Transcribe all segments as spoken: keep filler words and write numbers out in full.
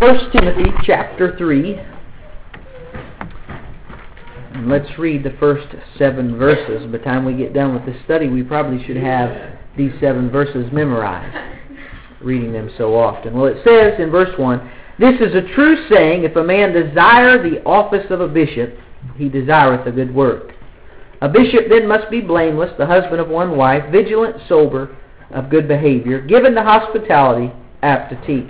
First Timothy chapter three. And let's read the first seven verses. By the time we get done with this study, we probably should have these seven verses memorized, reading them so often. Well, it says in verse one, "This is a true saying, if a man desire the office of a bishop, he desireth a good work. A bishop then must be blameless, the husband of one wife, vigilant, sober, of good behavior, given to hospitality, apt to teach.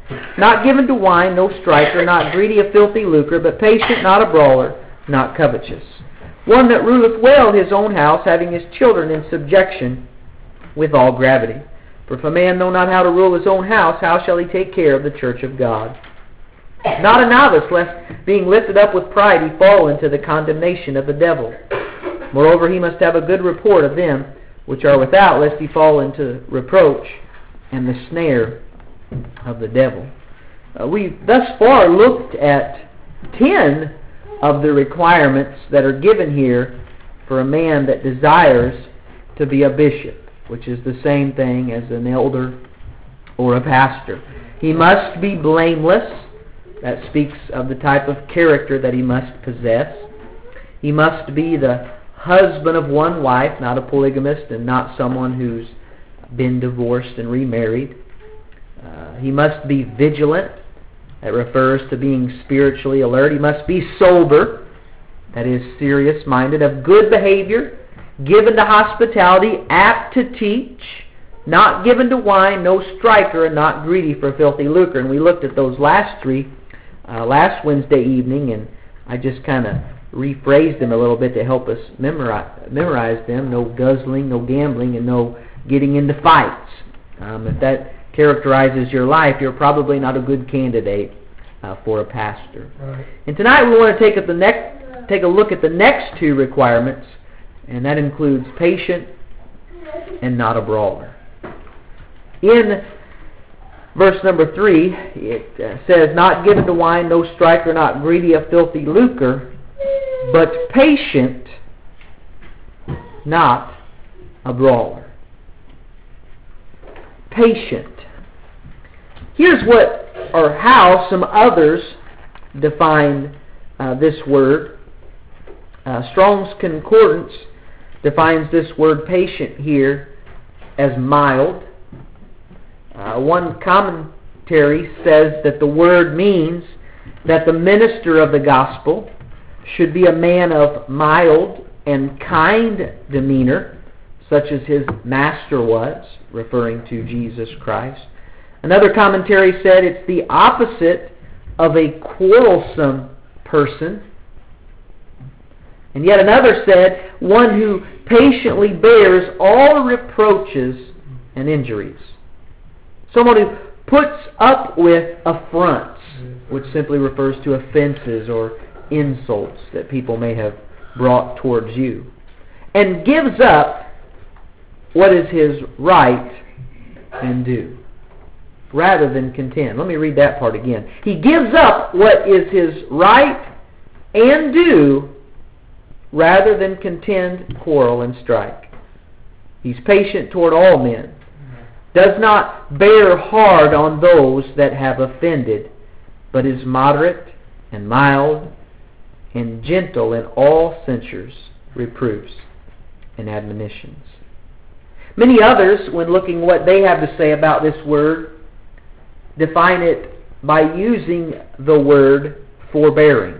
Not given to wine, no striker, not greedy of filthy lucre, but patient, not a brawler, not covetous. One that ruleth well his own house, having his children in subjection with all gravity. For if a man know not how to rule his own house, how shall he take care of the church of God? Not a novice, lest being lifted up with pride he fall into the condemnation of the devil. Moreover, he must have a good report of them which are without, lest he fall into reproach and the snare of the devil." Uh, we've thus far looked at ten of the requirements that are given here for a man that desires to be a bishop, which is the same thing as an elder or a pastor. He must be blameless. That speaks of the type of character that he must possess. He must be the husband of one wife, not a polygamist and not someone who's been divorced and remarried. Uh, he must be vigilant. That refers to being spiritually alert. He must be sober. That is serious-minded, of good behavior, given to hospitality, apt to teach, not given to wine, no striker, and not greedy for filthy lucre. And we looked at those last three uh, last Wednesday evening, and I just kind of rephrased them a little bit to help us memorize, memorize them. No guzzling, no gambling, and no getting into fights. Um, if that characterizes your life, you're probably not a good candidate uh, for a pastor. Right. And tonight we want to take, at the next, take a look at the next two requirements, and that includes patient and not a brawler. In verse number three, it uh, says, "Not given to wine, no striker, not greedy of filthy lucre, but patient, not a brawler." Patient. Here's what or how some others define uh, this word. Uh, Strong's Concordance defines this word patient here as mild. Uh, one commentary says that the word means that the minister of the gospel should be a man of mild and kind demeanor, such as his master was, referring to Jesus Christ. Another commentary said it's the opposite of a quarrelsome person. And yet another said, one who patiently bears all reproaches and injuries. Someone who puts up with affronts, which simply refers to offenses or insults that people may have brought towards you, and gives up what is his right and due, rather than contend. Let me read that part again. He gives up what is his right and due, rather than contend, quarrel, and strike. He's patient toward all men, does not bear hard on those that have offended, but is moderate and mild and gentle in all censures, reproofs, and admonitions. Many others, when looking what they have to say about this word, define it by using the word forbearing.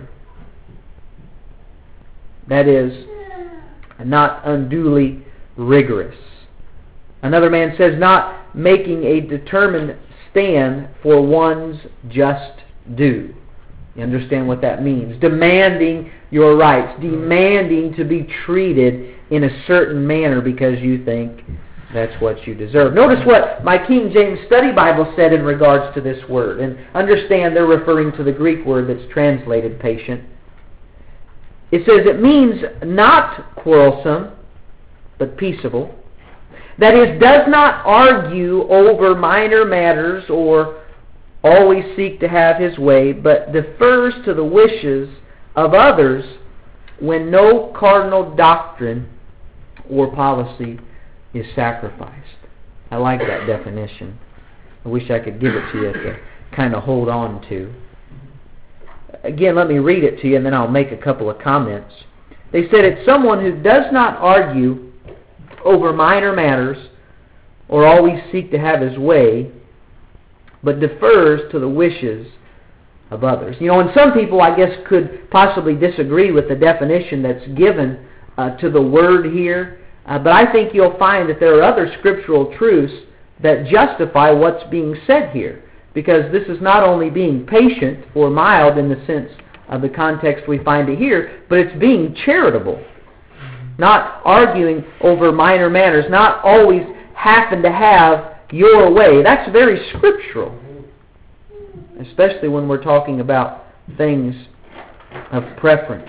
That is, not unduly rigorous. Another man says, not making a determined stand for one's just due. You understand what that means? Demanding your rights, demanding to be treated in a certain manner because you think that's what you deserve. Notice what my King James Study Bible said in regards to this word. And understand they're referring to the Greek word that's translated patient. It says it means not quarrelsome, but peaceable. That is, does not argue over minor matters or always seek to have his way, but defers to the wishes of others when no cardinal doctrine or policy is sacrificed. I like that definition. I wish I could give it to you at the kind of hold on to. Again, let me read it to you, and then I'll make a couple of comments. They said, it's someone who does not argue over minor matters or always seek to have his way, but defers to the wishes of others. You know, and some people, I guess, could possibly disagree with the definition that's given uh, to the word here, uh, but I think you'll find that there are other scriptural truths that justify what's being said here, because this is not only being patient or mild in the sense of the context we find it here, but it's being charitable, not arguing over minor matters, not always happen to have your way. That's very scriptural, especially when we're talking about things of preference.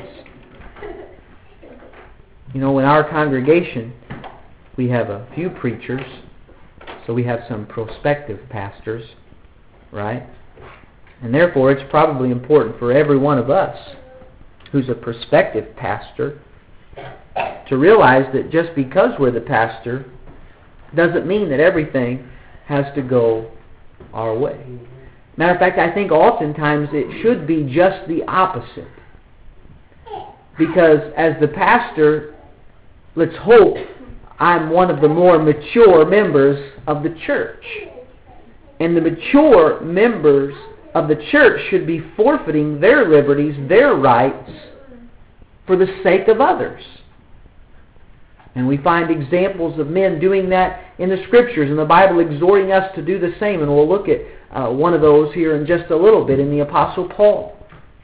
You know, in our congregation, we have a few preachers, so we have some prospective pastors, right? And therefore, it's probably important for every one of us who's a prospective pastor to realize that just because we're the pastor doesn't mean that everything has to go our way. Matter of fact, I think oftentimes it should be just the opposite. Because as the pastor, let's hope I'm one of the more mature members of the church. And the mature members of the church should be forfeiting their liberties, their rights, for the sake of others. And we find examples of men doing that in the Scriptures, and the Bible exhorting us to do the same. And we'll look at uh, one of those here in just a little bit in the Apostle Paul.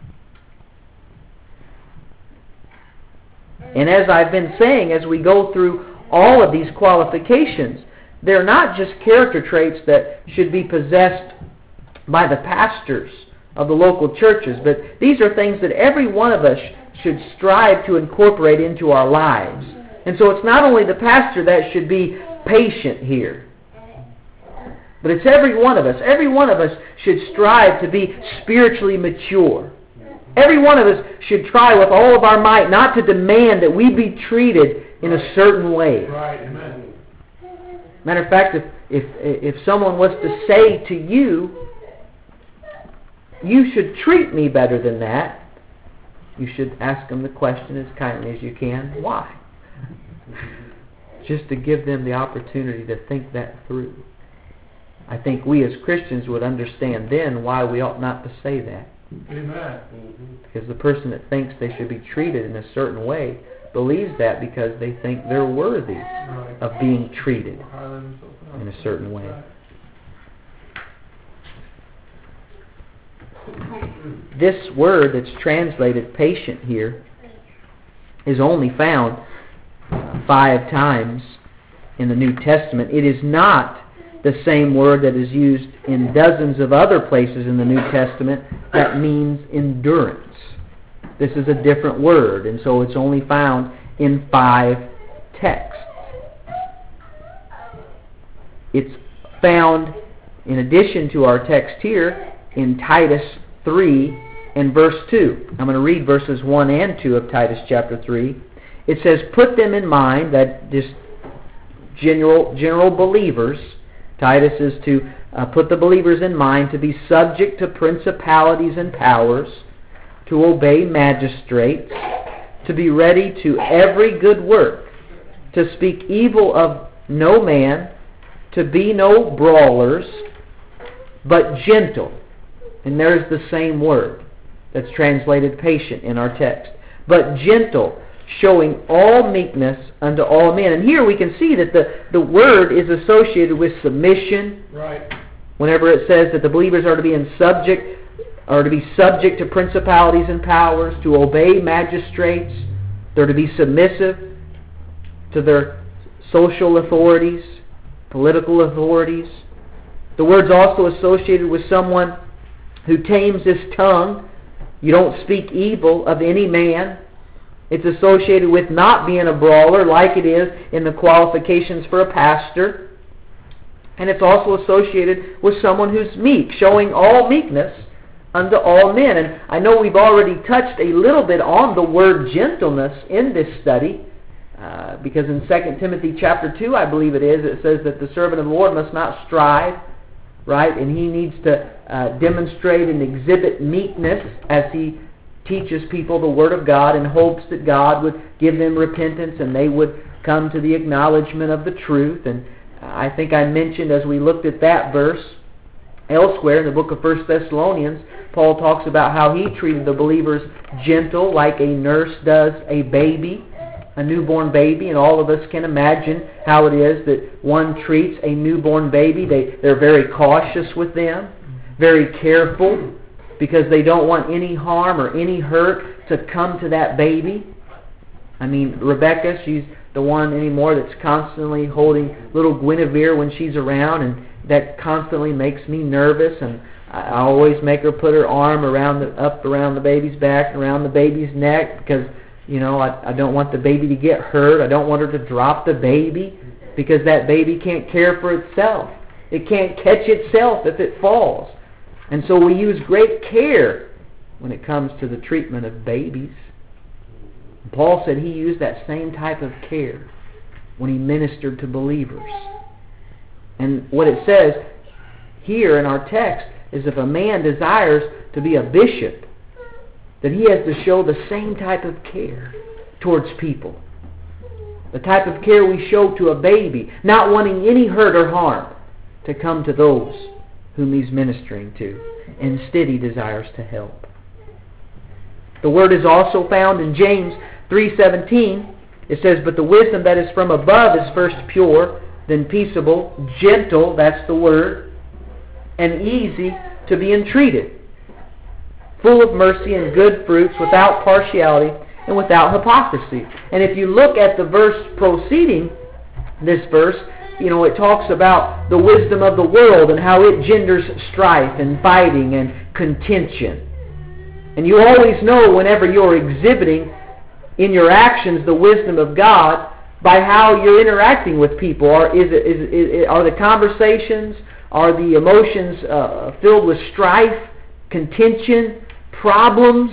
And as I've been saying, as we go through all of these qualifications, they're not just character traits that should be possessed by the pastors of the local churches, but these are things that every one of us should strive to incorporate into our lives. And so it's not only the pastor that should be patient here, but it's every one of us. Every one of us should strive to be spiritually mature. Every one of us should try with all of our might not to demand that we be treated in a certain way. Right. Amen. Matter of fact, if, if, if someone was to say to you, you should treat me better than that, you should ask them the question as kindly as you can, why? Just to give them the opportunity to think that through. I think we as Christians would understand then why we ought not to say that. Amen. Because the person that thinks they should be treated in a certain way believes that because they think they're worthy right. of being treated in a certain way. This word that's translated patient here is only found five times in the New Testament. It is not the same word that is used in dozens of other places in the New Testament that means endurance. This is a different word, and so it's only found in five texts. It's found, in addition to our text here, in Titus three and verse two. I'm going to read verses one and two of Titus chapter three. It says, put them in mind, that just general, general believers, Titus is to uh, put the believers in mind to be subject to principalities and powers, to obey magistrates, to be ready to every good work, to speak evil of no man, to be no brawlers, but gentle. And there's the same word that's translated patient in our text. But gentle, showing all meekness unto all men. And here we can see that the, the word is associated with submission. Right. Whenever it says that the believers are to be in subject, are to be subject to principalities and powers, to obey magistrates, they're to be submissive to their social authorities, political authorities. The word's also associated with someone who tames his tongue. You don't speak evil of any man. It's associated with not being a brawler like it is in the qualifications for a pastor. And it's also associated with someone who's meek, showing all meekness unto all men. And I know we've already touched a little bit on the word gentleness in this study, uh, because in Second Timothy chapter two, I believe it is, it says that the servant of the Lord must not strive right? And he needs to uh, demonstrate and exhibit meekness as he teaches people the Word of God in hopes that God would give them repentance and they would come to the acknowledgement of the truth. And I think I mentioned as we looked at that verse, elsewhere in the book of First Thessalonians, Paul talks about how he treated the believers gentle, like a nurse does a baby, a newborn baby. And all of us can imagine how it is that one treats a newborn baby. They, they're very cautious with them, very careful, because they don't want any harm or any hurt to come to that baby. I mean, Rebecca, she's the one anymore that's constantly holding little Guinevere when she's around, and that constantly makes me nervous. And I always make her put her arm around the, up around the baby's back and around the baby's neck, because, you know, I, I don't want the baby to get hurt. I don't want her to drop the baby, because that baby can't care for itself. It can't catch itself if it falls. And so we use great care when it comes to the treatment of babies. Paul said he used that same type of care when he ministered to believers. And what it says here in our text is if a man desires to be a bishop, that he has to show the same type of care towards people. The type of care we show to a baby, not wanting any hurt or harm to come to those whom he's ministering to. Instead, he desires to help. The word is also found in James three seventeen. It says, "But the wisdom that is from above is first pure, then peaceable, gentle," that's the word, "and easy to be entreated, full of mercy and good fruits, without partiality and without hypocrisy." And if you look at the verse preceding this verse, you know, it talks about the wisdom of the world and how it genders strife and fighting and contention. And you always know whenever you're exhibiting in your actions the wisdom of God by how you're interacting with people. Or is it, is, is, are the conversations, are the emotions uh, filled with strife, contention, problems?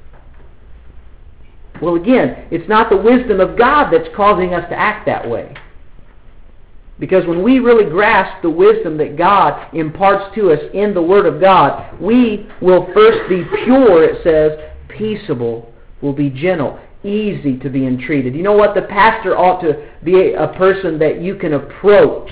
Well, again, it's not the wisdom of God that's causing us to act that way. Because when we really grasp the wisdom that God imparts to us in the Word of God, we will first be pure, it says, peaceable, will be gentle, easy to be entreated. You know what? The pastor ought to be a person that you can approach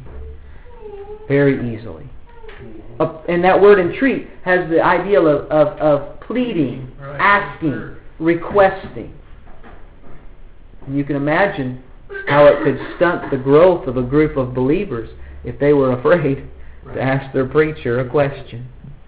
very easily. And that word entreat has the idea of, of, of pleading, asking, requesting. And you can imagine how it could stunt the growth of a group of believers if they were afraid to ask their preacher a question.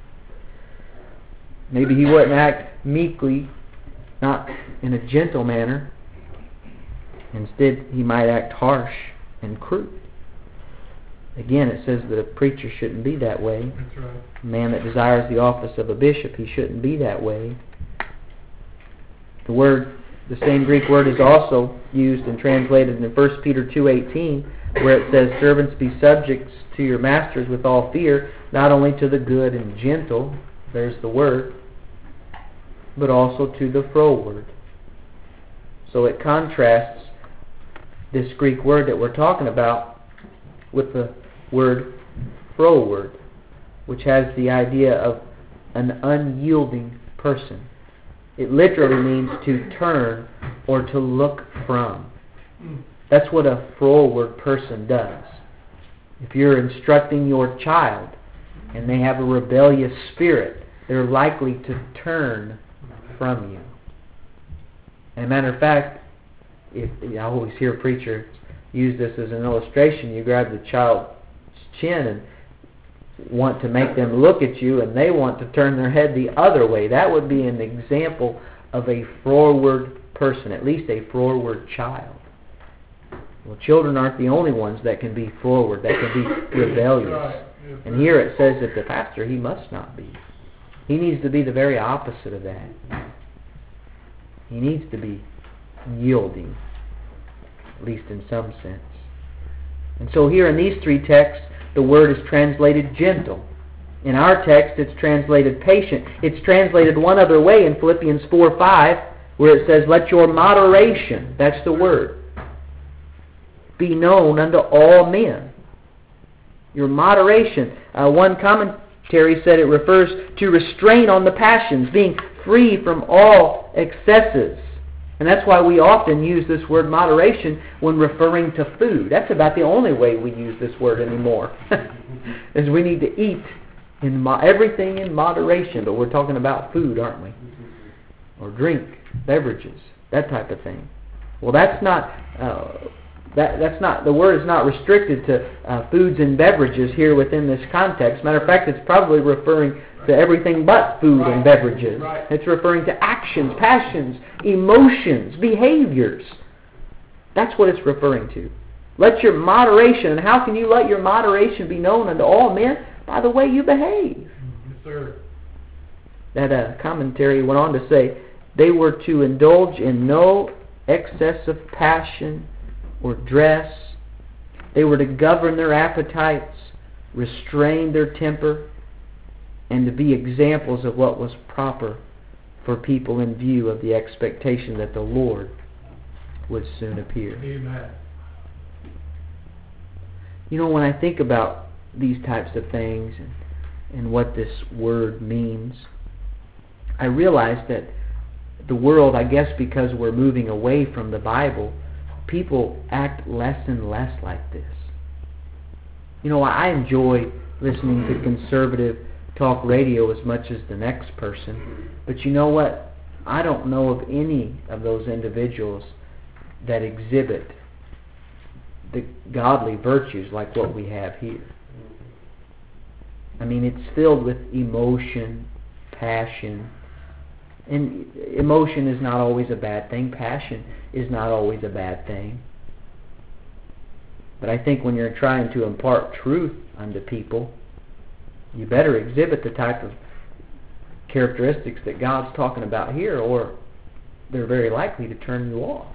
Maybe he wouldn't act meekly, not in a gentle manner. Instead, he might act harsh and crude. Again, it says that a preacher shouldn't be that way. That's right. A man that desires the office of a bishop, he shouldn't be that way. The word, the same Greek word, is also used and translated in First Peter two eighteen, where it says, "Servants, be subjects to your masters with all fear, not only to the good and gentle," there's the word, "but also to the froward." So it contrasts this Greek word that we're talking about with the word froward, which has the idea of an unyielding person. It literally means to turn or to look from. That's what a froward person does. If you're instructing your child and they have a rebellious spirit, they're likely to turn from you. As a matter of fact, if, I always hear a preacher use this as an illustration. You grab the child's chin and want to make them look at you, and they want to turn their head the other way. That would be an example of a froward person, at least a froward child. Well, children aren't the only ones that can be froward, that can be rebellious. And here it says that the pastor, he must not be. He needs to be the very opposite of that. He needs to be yielding, at least in some sense. And so here in these three texts, the word is translated gentle. In our text, it's translated patient. It's translated one other way in Philippians four five, where it says, "Let your moderation," that's the word, "be known unto all men." Your moderation. Uh, one commentary said it refers to restraint on the passions, being free from all excesses. And that's why we often use this word moderation when referring to food. That's about the only way we use this word anymore. Is we need to eat in mo- everything in moderation. But we're talking about food, aren't we? Or drink, beverages, that type of thing. Well, that's not... Uh, That, that's not, the word is not restricted to uh, foods and beverages here within this context. Matter of fact, it's probably referring to everything but food right. and beverages. Right. It's referring to actions, passions, emotions, behaviors. That's what it's referring to. Let your moderation, and how can you let your moderation be known unto all men? By the way you behave. Yes, sir. That uh, commentary went on to say, they were to indulge in no excess of passion or dress. They were to govern their appetites, restrain their temper, and to be examples of what was proper for people in view of the expectation that the Lord would soon appear. Amen. You know, when I think about these types of things and, and what this word means, I realize that the world, I guess because we're moving away from the Bible, people act less and less like this. You know, I enjoy listening to conservative talk radio as much as the next person. But you know what? I don't know of any of those individuals that exhibit the godly virtues like what we have here. I mean, it's filled with emotion, passion. And emotion is not always a bad thing. Passion is not always a bad thing. But I think when you're trying to impart truth unto people, you better exhibit the type of characteristics that God's talking about here, or they're very likely to turn you off.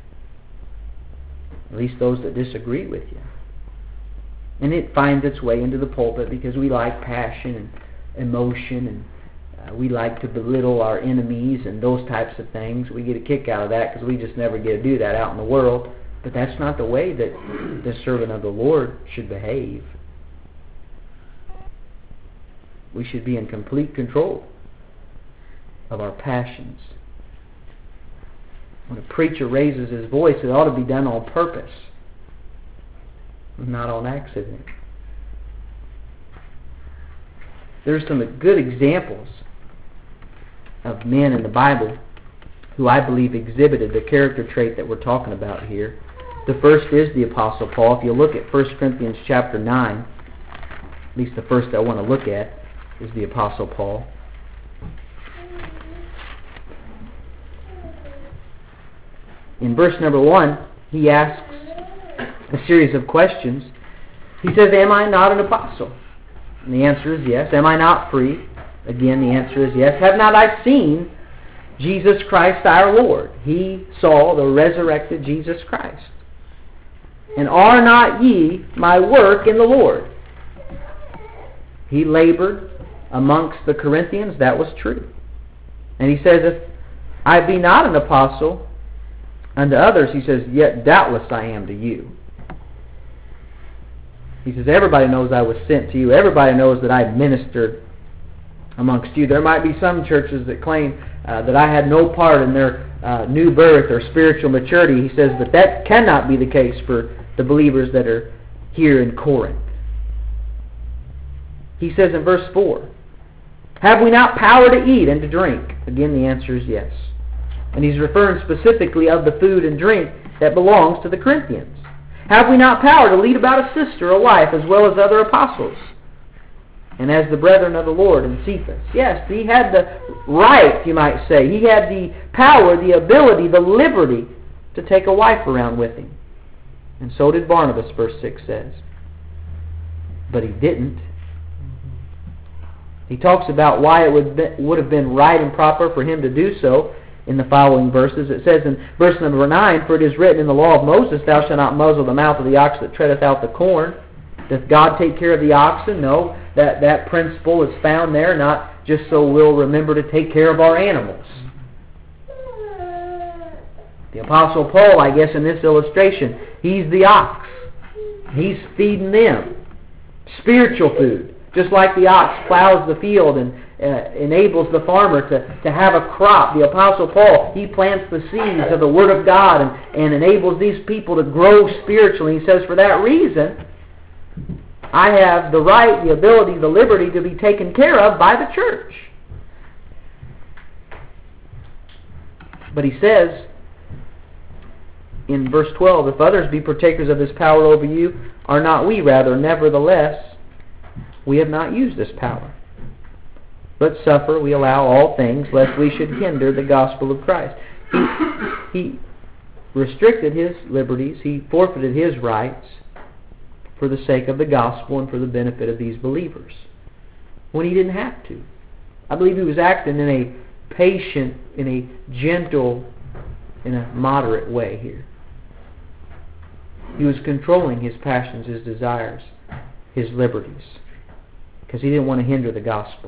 At least those that disagree with you. And it finds its way into the pulpit because we like passion and emotion, and uh, we like to belittle our enemies and those types of things. We get a kick out of that because we just never get to do that out in the world. But that's not the way that the servant of the Lord should behave. We should be in complete control of our passions. When a preacher raises his voice, it ought to be done on purpose, not on accident. There's some good examples of men in the Bible who I believe exhibited the character trait that we're talking about here. The first is the Apostle Paul. If you look at First Corinthians chapter nine, at least the first I want to look at is the Apostle Paul. In verse number one, he asks a series of questions. He says, am I not an apostle? And the answer is yes. Am I not free? Again, the answer is yes. Have not I seen Jesus Christ our Lord? He saw the resurrected Jesus Christ. And are not ye my work in the Lord? He labored amongst the Corinthians. That was true. And he says, if I be not an apostle unto others, he says, yet doubtless I am to you. He says, everybody knows I was sent to you. Everybody knows that I ministered amongst you. There might be some churches that claim uh, that I had no part in their uh, new birth or spiritual maturity. He says, but that cannot be the case for the believers that are here in Corinth. He says in verse four, have we not power to eat and to drink? Again, the answer is yes. And he's referring specifically of the food and drink that belongs to the Corinthians. Have we not power to lead about a sister, a wife, as well as other apostles? And as the brethren of the Lord in Cephas. Yes, he had the right, you might say. He had the power, the ability, the liberty to take a wife around with him. And so did Barnabas, verse six says. But he didn't. He talks about why it would, be, would have been right and proper for him to do so in the following verses. It says in verse number nine, for it is written in the law of Moses, thou shalt not muzzle the mouth of the ox that treadeth out the corn. Doth God take care of the oxen? No. That, that principle is found there, not just so we'll remember to take care of our animals. The Apostle Paul, I guess in this illustration, he's the ox. He's feeding them. Spiritual food. Just like the ox plows the field and uh, enables the farmer to, to have a crop. The Apostle Paul, he plants the seeds of the Word of God and, and enables these people to grow spiritually. He says, for that reason, I have the right, the ability, the liberty to be taken care of by the church. But he says in verse twelve, if others be partakers of this power over you, are not we rather? Nevertheless, we have not used this power. But suffer we allow all things, lest we should hinder the gospel of Christ. He, he restricted his liberties. He forfeited his rights for the sake of the gospel and for the benefit of these believers, when he didn't have to. I believe he was acting in a patient, in a gentle, in a moderate way here. He was controlling his passions, his desires, his liberties, because he didn't want to hinder the gospel.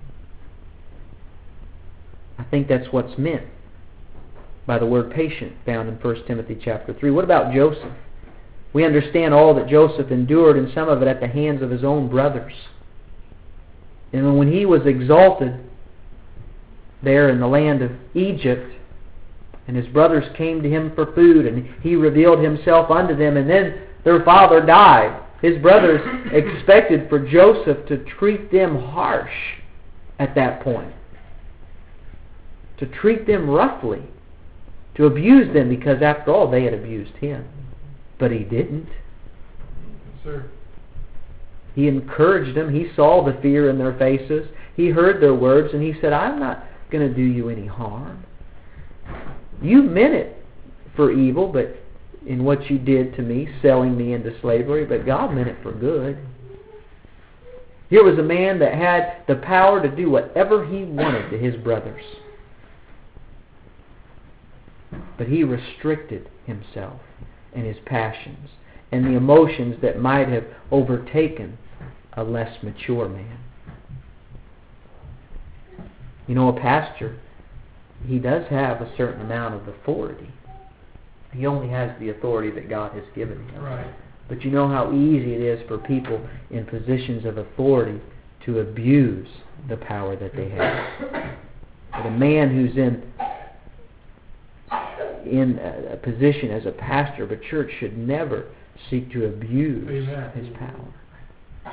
I think that's what's meant by the word patient found in First Timothy chapter three. What about Joseph? We understand all that Joseph endured, and some of it at the hands of his own brothers. And when he was exalted there in the land of Egypt, and his brothers came to him for food, and he revealed himself unto them, and then their father died. His brothers expected for Joseph to treat them harsh at that point, to treat them roughly, to abuse them, because after all they had abused him. But he didn't. Sir. He encouraged them. He saw the fear in their faces. He heard their words, and he said, I'm not going to do you any harm. You meant it for evil, but in what you did to me, selling me into slavery, but God meant it for good. Here was a man that had the power to do whatever he wanted to his brothers. But he restricted himself and his passions and the emotions that might have overtaken a less mature man. You know, a pastor, he does have a certain amount of authority. He only has the authority that God has given him. Right. But you know how easy it is for people in positions of authority to abuse the power that they have. But a man who's in in a position as a pastor of a church should never seek to abuse Amen. His power.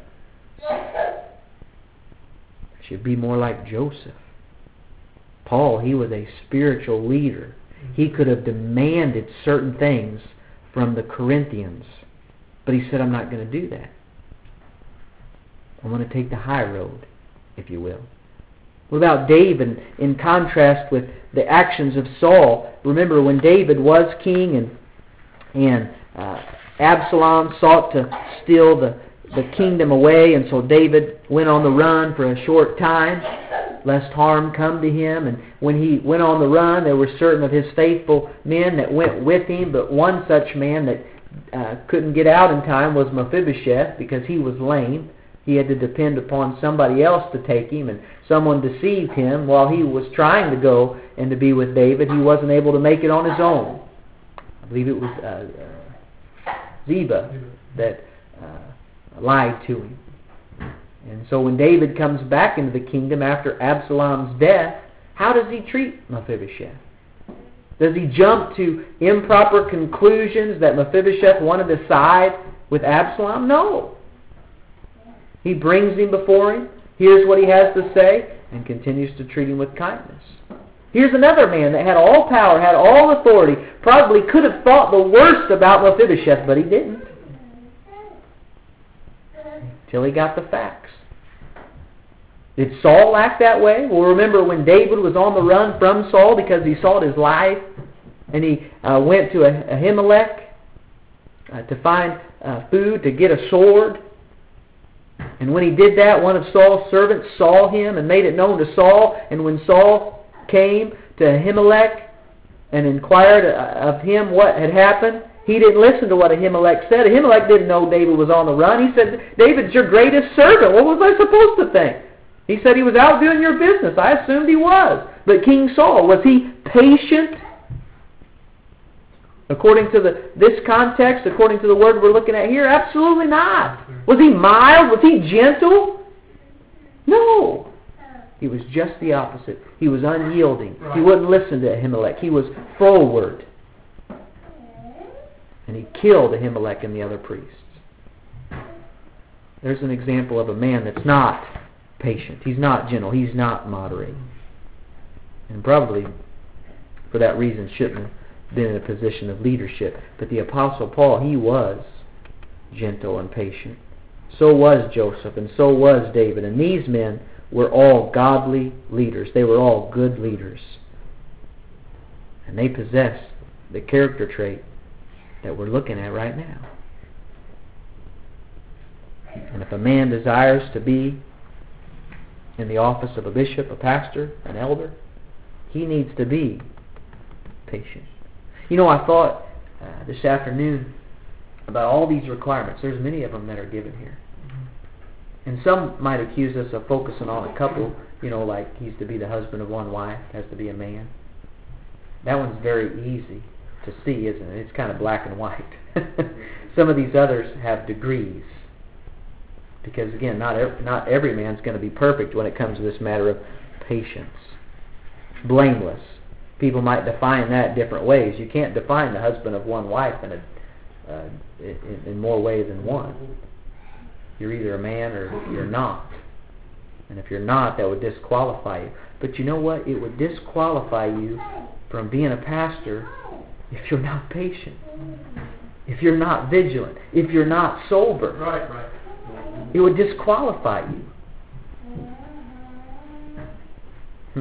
Should be more like Joseph. Paul, he was a spiritual leader. He could have demanded certain things from the Corinthians, but he said, I'm not going to do that. I'm going to take the high road, if you will. What about David in contrast with the actions of Saul? Remember when David was king and and uh, Absalom sought to steal the, the kingdom away, and so David went on the run for a short time, lest harm come to him. And when he went on the run, there were certain of his faithful men that went with him, but one such man that uh, couldn't get out in time was Mephibosheth, because he was lame. He had to depend upon somebody else to take him, and someone deceived him while he was trying to go and to be with David. He wasn't able to make it on his own. I believe it was uh, uh, Ziba that uh, lied to him. And so when David comes back into the kingdom after Absalom's death, how does he treat Mephibosheth? Does he jump to improper conclusions that Mephibosheth wanted to side with Absalom? No. He brings him before him, hears what he has to say, and continues to treat him with kindness. Here's another man that had all power, had all authority, probably could have thought the worst about Mephibosheth, but he didn't. Till he got the facts. Did Saul act that way? Well, remember when David was on the run from Saul because he sought his life, and he uh, went to Ahimelech uh, to find uh, food, to get a sword. And when he did that, one of Saul's servants saw him and made it known to Saul. And when Saul came to Ahimelech and inquired of him what had happened, he didn't listen to what Ahimelech said. Ahimelech didn't know David was on the run. He said, David's your greatest servant. What was I supposed to think? He said he was out doing your business. I assumed he was. But King Saul, was he patient According to the this context, according to the word we're looking at here, absolutely not. Was he mild? Was he gentle? No. He was just the opposite. He was unyielding. He wouldn't listen to Ahimelech. He was forward. And he killed Ahimelech and the other priests. There's an example of a man that's not patient. He's not gentle. He's not moderate. And probably, for that reason, shouldn't have been in a position of leadership. But the Apostle Paul, he was gentle and patient. So was Joseph, and so was David. And these men were all godly leaders. They were all good leaders. And they possessed the character trait that we're looking at right now. And if a man desires to be in the office of a bishop, a pastor, an elder, he needs to be patient. You know, I thought uh, this afternoon about all these requirements. There's many of them that are given here. And some might accuse us of focusing on a couple, you know, like he's to be the husband of one wife, has to be a man. That one's very easy to see, isn't it? It's kind of black and white. Some of these others have degrees. Because again, not every, not every man's going to be perfect when it comes to this matter of patience. Blameless. People might define that different ways. You can't define the husband of one wife in, a, uh, in, in more ways than one. You're either a man or you're not. And if you're not, that would disqualify you. But you know what? It would disqualify you from being a pastor if you're not patient. If you're not vigilant. If you're not sober. Right, right. It would disqualify you. Hmm.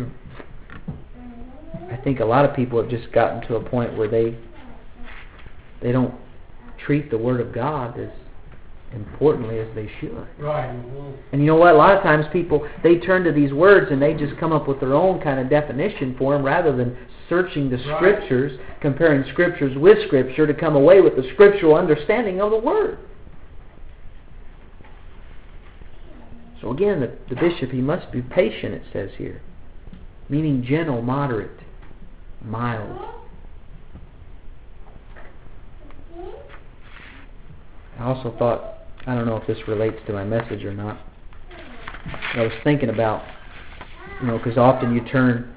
I think a lot of people have just gotten to a point where they they don't treat the Word of God as importantly as they should. Right. Mm-hmm. And you know what? A lot of times people, they turn to these words and they just come up with their own kind of definition for them rather than searching the Right. Scriptures, comparing Scriptures with Scripture to come away with the scriptural understanding of the Word. So again, the, the bishop, he must be patient, it says here. Meaning gentle, moderate, mild. I also thought, I don't know if this relates to my message or not, I was thinking about, you know, because often you turn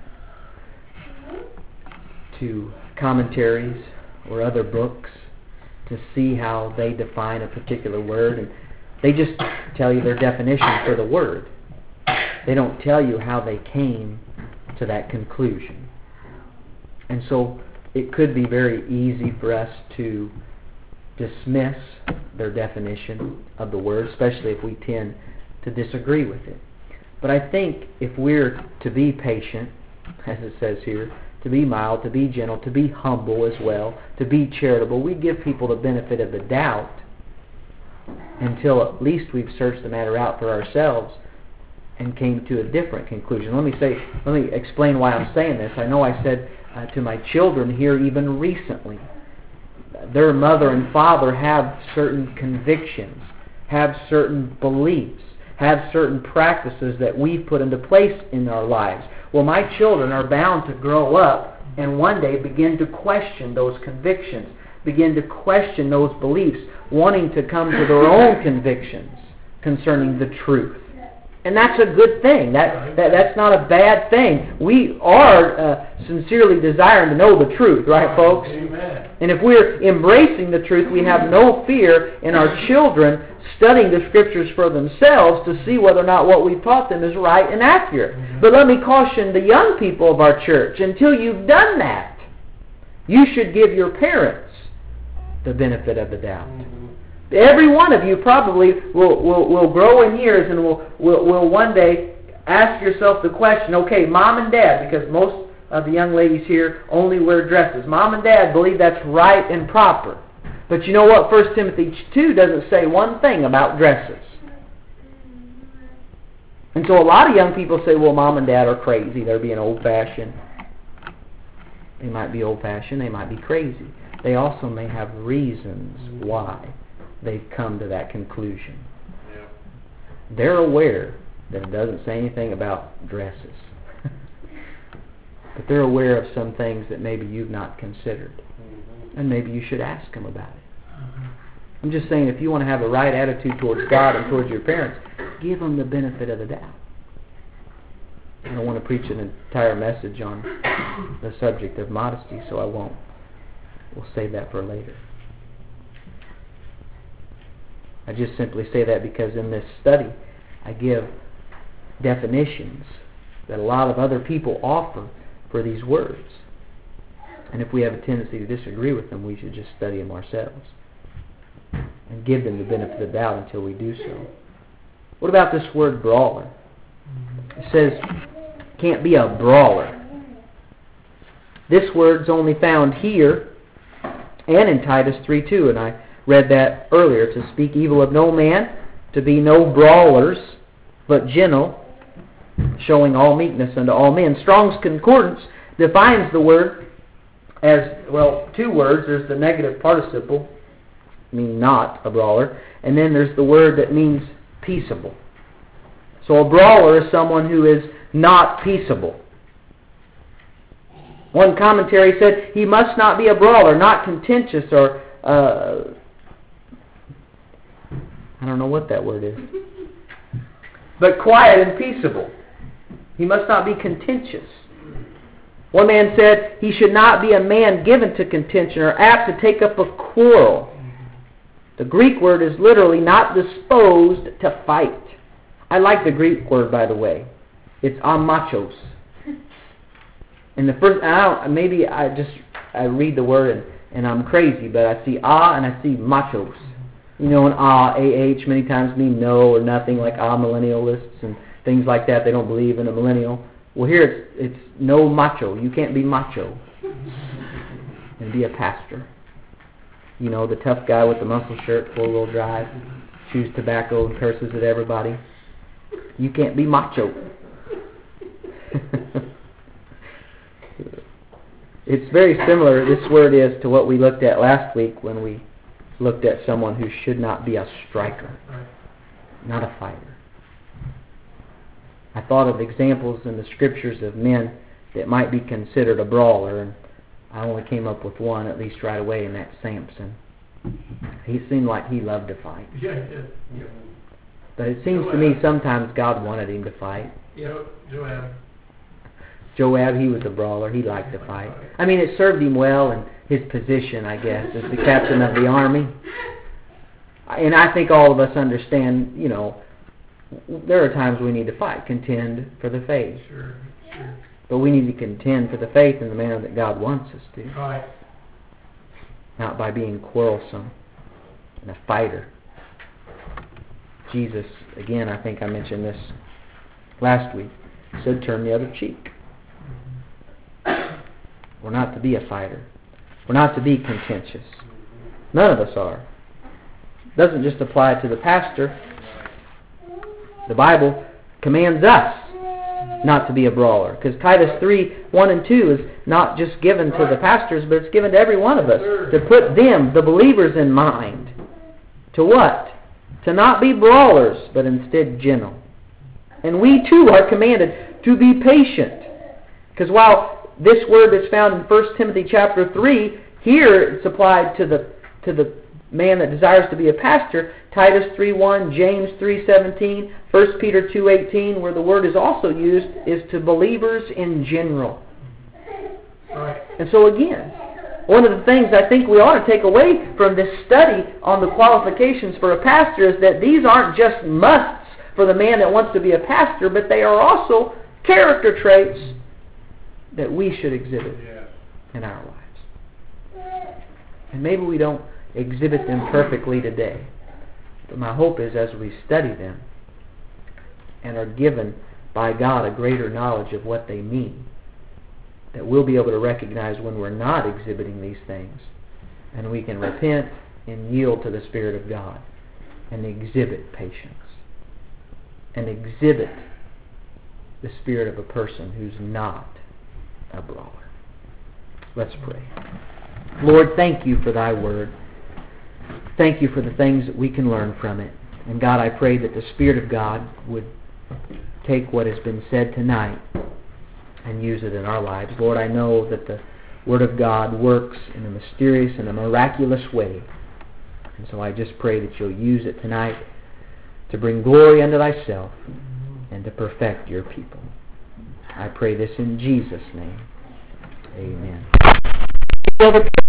to commentaries or other books to see how they define a particular word, and they just tell you their definition for the word. They don't tell you how they came to that conclusion. And so it could be very easy for us to dismiss their definition of the word, especially if we tend to disagree with it. But I think if we're to be patient, as it says here, to be mild, to be gentle, to be humble as well, to be charitable, we give people the benefit of the doubt until at least we've searched the matter out for ourselves and came to a different conclusion. Let me say, let me explain why I'm saying this. I know I said uh, to my children here even recently, their mother and father have certain convictions, have certain beliefs, have certain practices that we've put into place in our lives. Well, my children are bound to grow up and one day begin to question those convictions, begin to question those beliefs, wanting to come to their own convictions concerning the truth. And that's a good thing. That, that That's not a bad thing. We are uh, sincerely desiring to know the truth, right, folks? Amen. And if we're embracing the truth, we have no fear in our children studying the Scriptures for themselves to see whether or not what we've taught them is right and accurate. Mm-hmm. But let me caution the young people of our church, until you've done that, you should give your parents the benefit of the doubt. Mm-hmm. Every one of you probably will, will, will grow in years and will, will, will one day ask yourself the question, okay, mom and dad, because most of the young ladies here only wear dresses. Mom and dad believe that's right and proper. But you know what? First Timothy two doesn't say one thing about dresses. And so a lot of young people say, well, mom and dad are crazy. They're being old-fashioned. They might be old-fashioned. They might be crazy. They also may have reasons why they've come to that conclusion. Yeah. They're aware that it doesn't say anything about dresses. But they're aware of some things that maybe you've not considered. Mm-hmm. and maybe you should ask them about it. I'm just saying, if you want to have a right attitude towards God and towards your parents, give them the benefit of the doubt. I don't want to preach an entire message on the subject of modesty, so I won't. We'll save that for later. I just simply say that because in this study, I give definitions that a lot of other people offer for these words. And if we have a tendency to disagree with them, we should just study them ourselves and give them the benefit of the doubt until we do so. What about this word brawler? It says, can't be a brawler. This word's only found here and in Titus three two, and I read that earlier, to speak evil of no man, to be no brawlers, but gentle, showing all meekness unto all men. Strong's Concordance defines the word as, well, two words. There's the negative participle, meaning not a brawler, and then there's the word that means peaceable. So a brawler is someone who is not peaceable. One commentary said, he must not be a brawler, not contentious or, uh, I don't know what that word is, but quiet and peaceable. He must not be contentious. One man said, he should not be a man given to contention or apt to take up a quarrel. The Greek word is literally not disposed to fight. I like the Greek word, by the way. It's amachos. And the first, I don't, maybe I just I read the word and, and I'm crazy, but I see ah and I see machos. You know, an ah, A-H, many times mean no or nothing, like ah millennialists and things like that. They don't believe in a millennial. Well, here it's, it's no macho. You can't be macho and be a pastor. You know, the tough guy with the muscle shirt, four-wheel drive, chews tobacco and curses at everybody. You can't be macho. It's very similar, this word is, to what we looked at last week when we looked at someone who should not be a striker, not a fighter. I thought of examples in the Scriptures of men that might be considered a brawler, and I only came up with one, at least right away, and that's Samson. He seemed like he loved to fight. Yeah, yeah, yeah. But it seems Joab. to me sometimes God wanted him to fight. Yeah, Joab. Joab, he was a brawler. He liked to fight. I mean, it served him well in his position, I guess, as the captain of the army. And I think all of us understand, you know, there are times we need to fight, contend for the faith. Sure, sure. But we need to contend for the faith in the manner that God wants us to. Right. Not by being quarrelsome and a fighter. Jesus, again, I think I mentioned this last week, said turn the other cheek. We're not to be a fighter. We're not to be contentious. None of us are. It doesn't just apply to the pastor. The Bible commands us not to be a brawler. Because Titus three, one and two is not just given to the pastors, but it's given to every one of us. To put them, the believers, in mind. To what? To not be brawlers, but instead gentle. And we too are commanded to be patient. Because while this word that's found in First Timothy chapter three, here it's applied to the to the man that desires to be a pastor, Titus three one, James three seventeen, First Peter two eighteen, where the word is also used, is to believers in general. Right. And so again, one of the things I think we ought to take away from this study on the qualifications for a pastor is that these aren't just musts for the man that wants to be a pastor, but they are also character traits that we should exhibit Yeah. in our lives. And maybe we don't exhibit them perfectly today, but my hope is as we study them and are given by God a greater knowledge of what they mean, that we'll be able to recognize when we're not exhibiting these things, and we can repent and yield to the Spirit of God and exhibit patience and exhibit the spirit of a person who's not a brawler. Let's pray. Lord, thank you for thy word. Thank you for the things that we can learn from it. And God, I pray that the Spirit of God would take what has been said tonight and use it in our lives. Lord, I know that the Word of God works in a mysterious and a miraculous way. And so I just pray that you'll use it tonight to bring glory unto thyself and to perfect your people. I pray this in Jesus' name. Amen.